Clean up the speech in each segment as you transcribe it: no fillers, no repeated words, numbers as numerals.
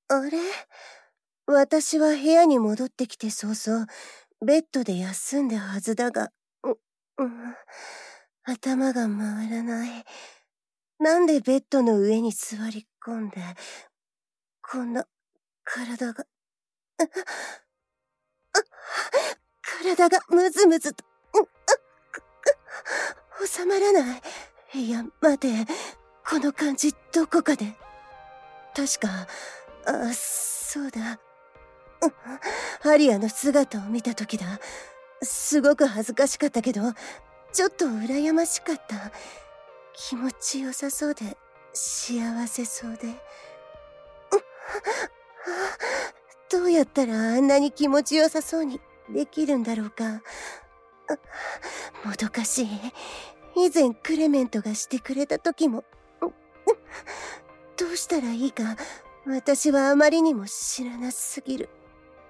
あれ？私は部屋に戻ってきて早々、ベッドで休んだはずだが、頭が回らない。なんでベッドの上に座り込んで、こんな体が、体がムズムズと、収まらない。いや、待て、この感じどこかで。確か、そうだ。アリアの姿を見た時だ。すごく恥ずかしかったけど、ちょっと羨ましかった。気持ちよさそうで、幸せそうで。どうやったらあんなに気持ちよさそうにできるんだろうか。もどかしい。以前クレメントがしてくれた時も、どうしたらいいか、私はあまりにも知らなすぎる。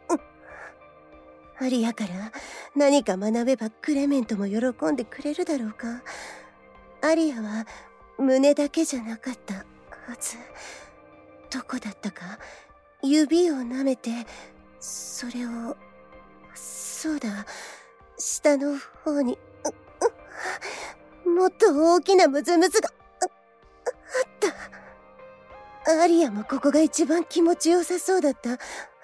アリアから何か学べばクレメントも喜んでくれるだろうか。アリアは胸だけじゃなかったはず。どこだったか、指を舐めて、それを、そうだ、下の方に、もっと大きなムズムズが、あった。アリアもここが一番気持ちよさそうだった。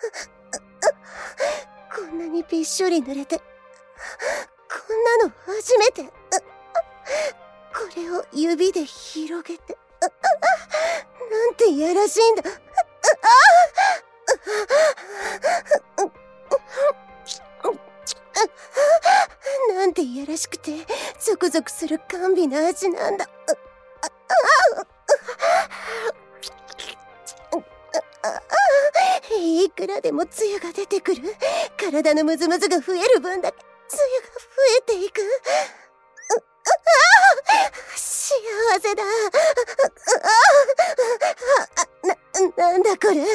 こんなにびっしょり濡れて、こんなの初めて。これを指で広げて、なんていやらしいんだ。なんていやらしくてゾクゾクする甘美な味なんだ。いくらでもつゆが出てくる。体のムズムズが増える分だけつゆが増えていく。幸せだ。なんだこれ。刺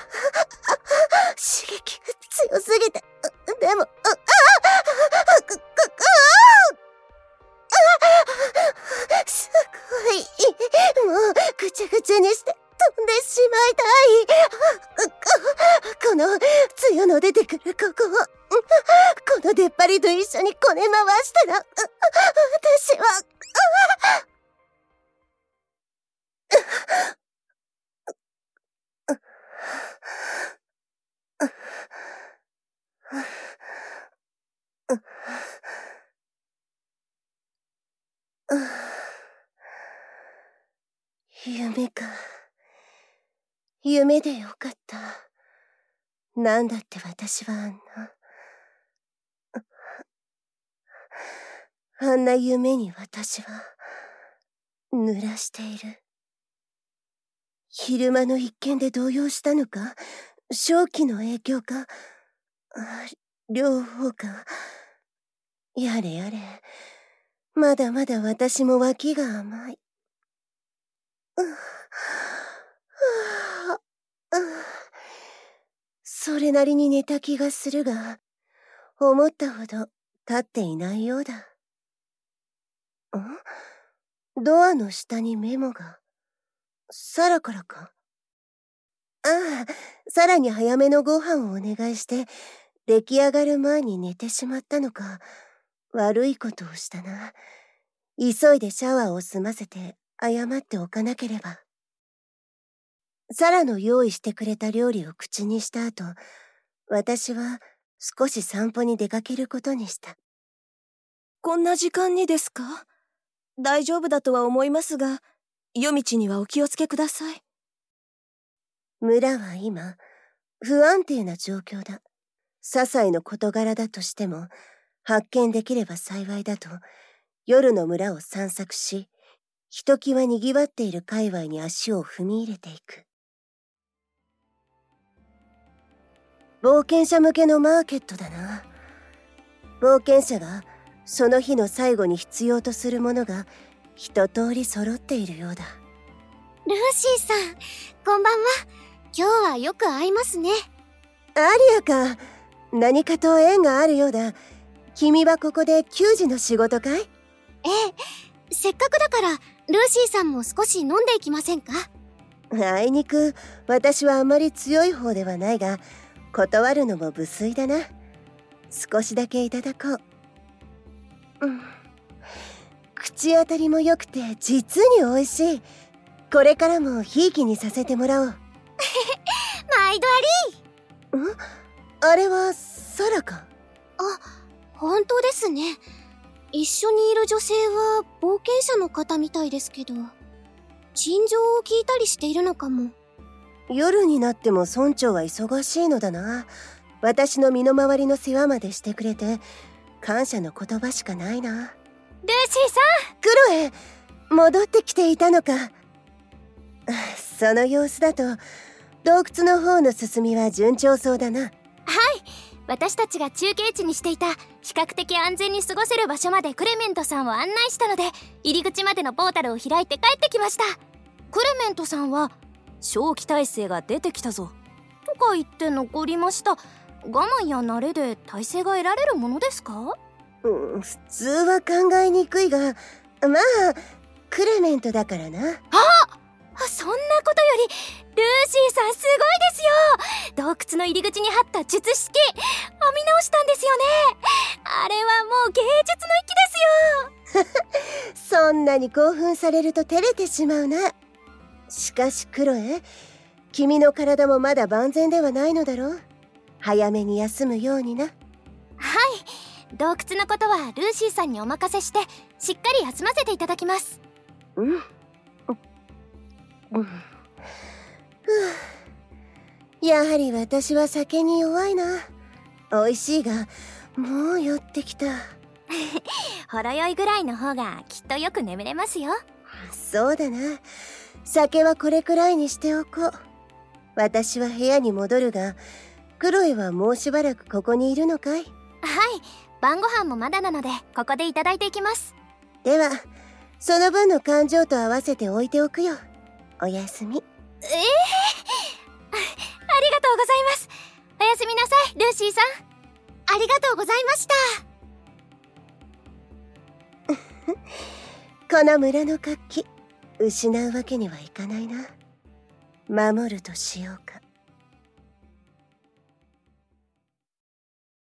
激が強すぎて。でも、すごい。もうぐちゃぐちゃにして飛んでしまいたい。このつゆの出てくるここを、この出っ張りと一緒にこね回したら、私は、夢か。夢でよかった。なんだって私はあんな夢に私は濡らしている。昼間の一件で動揺したのか、正気の影響か、両方か。やれやれ、まだまだ私も脇が甘い。それなりに寝た気がするが、思ったほど立っていないようだ。ドアの下にメモが。サラからか。サラに早めのご飯をお願いして、出来上がる前に寝てしまったのか。悪いことをしたな。急いでシャワーを済ませて謝っておかなければ。サラの用意してくれた料理を口にした後、私は少し散歩に出かけることにした。 こんな時間にですか？大丈夫だとは思いますが、夜道にはお気をつけください。 村は今、不安定な状況だ。些細の事柄だとしても、発見できれば幸いだと、夜の村を散策し、ひときわ賑わっている界隈に足を踏み入れていく。冒険者向けのマーケットだな。冒険者がその日の最後に必要とするものが一通り揃っているようだ。 ルーシーさん、こんばんは。今日はよく会いますね。 アリアか。何かと縁があるようだ。君はここで給仕の仕事かい？ ええ、せっかくだからルーシーさんも少し飲んでいきませんか？ あいにく私はあまり強い方ではないが、断るのも無粋だな。少しだけいただこう。口当たりも良くて実に美味しい。これからもひいきにさせてもらおう。 毎度あり。 あれはサラか。 本当ですね。一緒にいる女性は冒険者の方みたいですけど、陳情を聞いたりしているのかも。 夜になっても村長は忙しいのだな。私の身の回りの世話までしてくれて感謝の言葉しかないな。 ルーシーさん、 クロエ、戻ってきていたのか。その様子だと洞窟の方の進みは順調そうだな。 私たちが中継地にしていた比較的安全に過ごせる場所までクレメントさんを案内したので、入り口までのポータルを開いて帰ってきました。クレメントさんは正気耐性が出てきたぞとか言って残りました。我慢や慣れで耐性が得られるものですか？ 普通は考えにくいが、まあクレメントだからな。 そんなことよりルーシーさんすごいですよ。洞窟の入り口に貼った術式編み直したんですよね。あれはもう芸術の域ですよ。 そんなに興奮されると照れてしまうな。しかしクロエ、君の体もまだ万全ではないのだろう。早めに休むようにな。 洞窟のことはルーシーさんにお任せしてしっかり休ませていただきます。 やはり私は酒に弱いな。美味しいがもう酔ってきた。 ほろ酔いぐらいの方がきっとよく眠れますよ。 そうだな。酒はこれくらいにしておこう。私は部屋に戻るが、クロエはもうしばらくここにいるのかい？ 晩ご飯もまだなのでここでいただいていきます。 ではその分の勘定と合わせて置いておくよ。おやすみ。 ありがとうございます。おやすみなさい、ルーシーさん。 ありがとうございました。 この村の活気、失うわけにはいかないな。守るとしようか。